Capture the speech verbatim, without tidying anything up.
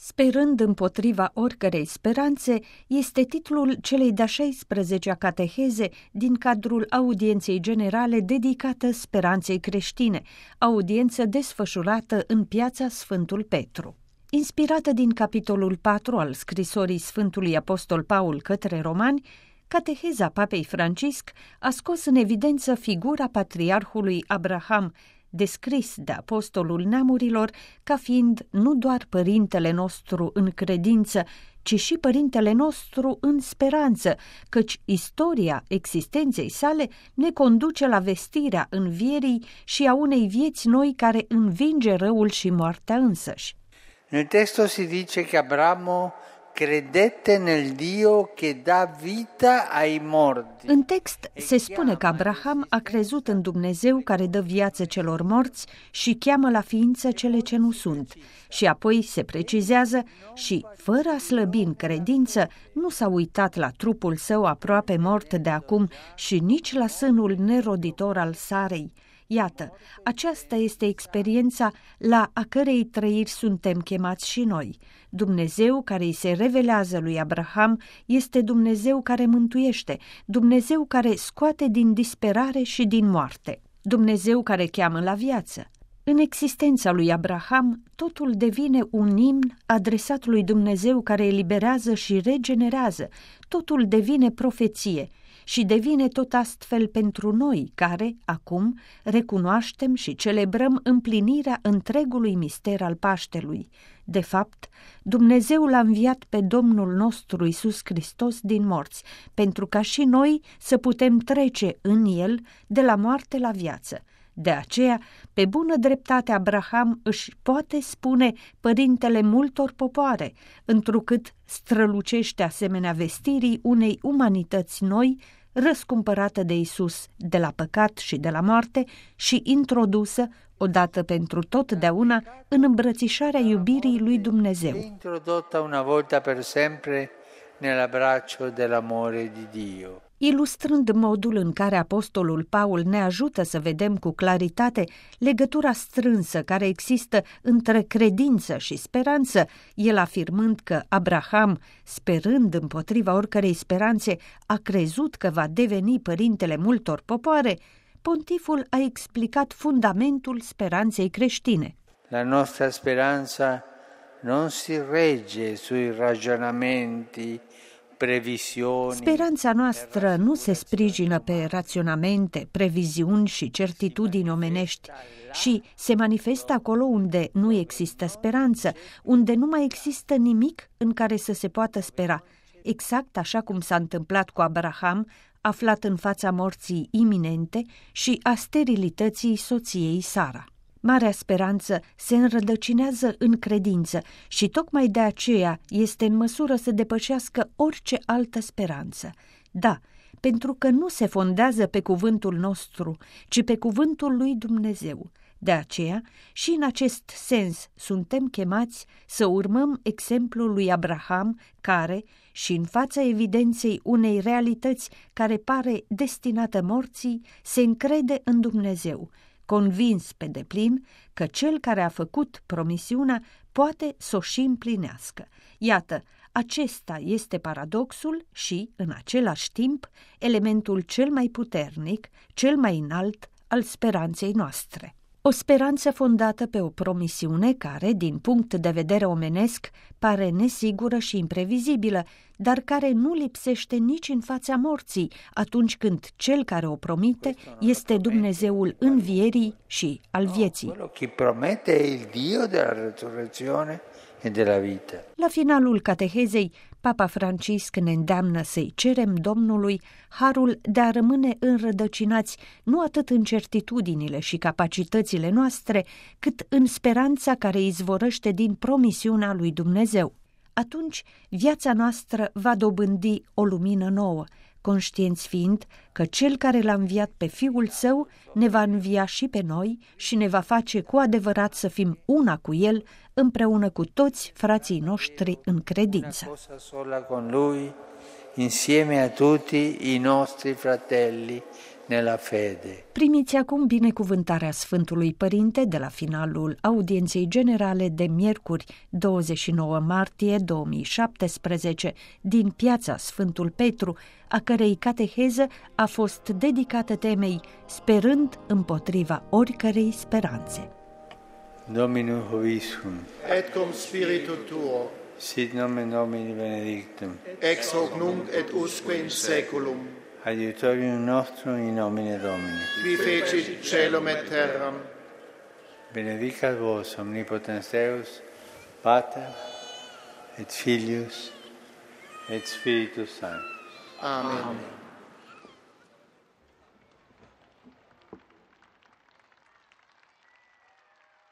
Sperând împotriva oricărei speranțe este titlul celei de-a șaisprezecea cateheze din cadrul audienței generale dedicată speranței creștine, audiență desfășurată în piața Sfântul Petru. Inspirată din capitolul patru al scrisorii Sfântului Apostol Paul către Romani, cateheza Papei Francisc a scos în evidență figura patriarhului Abraham, descris de apostolul neamurilor ca fiind nu doar părintele nostru în credință, ci și părintele nostru în speranță, căci istoria existenței sale ne conduce la vestirea învierii și a unei vieți noi care învinge răul și moartea însăși. Nel testo si dice che Abramo credette nel Dio che dà vita ai morti. În text se spune că Abraham a crezut în Dumnezeu care dă viață celor morți și cheamă la ființă cele ce nu sunt. Și apoi se precizează și, fără a slăbi în credință, nu s-a uitat la trupul său aproape mort de acum și nici la sânul neroditor al Sarei. Iată, aceasta este experiența la a cărei trăiri suntem chemați și noi. Dumnezeu care îi se revelează lui Abraham este Dumnezeu care mântuiește, Dumnezeu care scoate din disperare și din moarte, Dumnezeu care cheamă la viață. În existența lui Abraham, totul devine un imn adresat lui Dumnezeu care eliberează și regenerează, totul devine profeție și devine tot astfel pentru noi care, acum, recunoaștem și celebrăm împlinirea întregului mister al Paștelui. De fapt, Dumnezeu l-a înviat pe Domnul nostru Iisus Hristos din morți, pentru ca și noi să putem trece în El de la moarte la viață. De aceea, pe bună dreptate Abraham își poate spune părintele multor popoare, întrucât strălucește asemenea vestirii unei umanități noi, răscumpărată de Iisus de la păcat și de la moarte și introdusă, odată pentru totdeauna, în îmbrățișarea iubirii lui Dumnezeu. Introdotta una volta per sempre nell'abbraccio dell'amore di Dio. Ilustrând modul în care apostolul Paul ne ajută să vedem cu claritate legătura strânsă care există între credință și speranță, el afirmând că Abraham, sperând împotriva oricărei speranțe, a crezut că va deveni părintele multor popoare, pontiful a explicat fundamentul speranței creștine. La nostra speranza non si regge sui ragionamenti, previsiuni. Speranța noastră nu se sprijină pe raționamente, previziuni și certitudini omenești și se manifestă acolo unde nu există speranță, unde nu mai există nimic în care să se poată spera, exact așa cum s-a întâmplat cu Abraham, aflat în fața morții iminente și a sterilității soției Sara. Marea speranță se înrădăcinează în credință și tocmai de aceea este în măsură să depășească orice altă speranță. Da, pentru că nu se fondează pe cuvântul nostru, ci pe cuvântul lui Dumnezeu. De aceea, și în acest sens suntem chemați să urmăm exemplul lui Abraham, care, și în fața evidenței unei realități care pare destinată morții, se încrede în Dumnezeu, convins pe deplin că cel care a făcut promisiunea poate să o și împlinească. Iată, acesta este paradoxul și, în același timp, elementul cel mai puternic, cel mai înalt al speranței noastre. O speranță fondată pe o promisiune care, din punct de vedere omenesc, pare nesigură și imprevizibilă, dar care nu lipsește nici în fața morții, atunci când cel care o promite este Dumnezeul învierii și al vieții. Chi promette è il Dio della resurrezione e della vita. La finalul catehezei, Papa Francisc ne îndeamnă să-i cerem Domnului harul de a rămâne înrădăcinați nu atât în certitudinile și capacitățile noastre, cât în speranța care izvorăște din promisiunea lui Dumnezeu. Atunci viața noastră va dobândi o lumină nouă, conștienți fiind că Cel care l-a înviat pe Fiul Său ne va învia și pe noi și ne va face cu adevărat să fim una cu El, împreună cu toți frații noștri în credință. Insieme a tutti i nostri fratelli nella fede. Primiți acum binecuvântarea Sfântului Părinte de la finalul audienței generale de miercuri, douăzeci și nouă martie două mii șaptesprezece, din piața Sfântul Petru, a cărei cateheză a fost dedicată temei Sperând împotriva oricărei speranțe. Dominus vobiscum. Et cum spiritu tuo. Sit nomen Domini benedictum. Ex hoc nunc et usque in saeculum. Aiutorium nostrum in nomine Domini. Qui fecit caelum et terram. Benedicat vos omnipotens Deus, Pater et Filius et Spiritus Sanctus. Amen. Amen.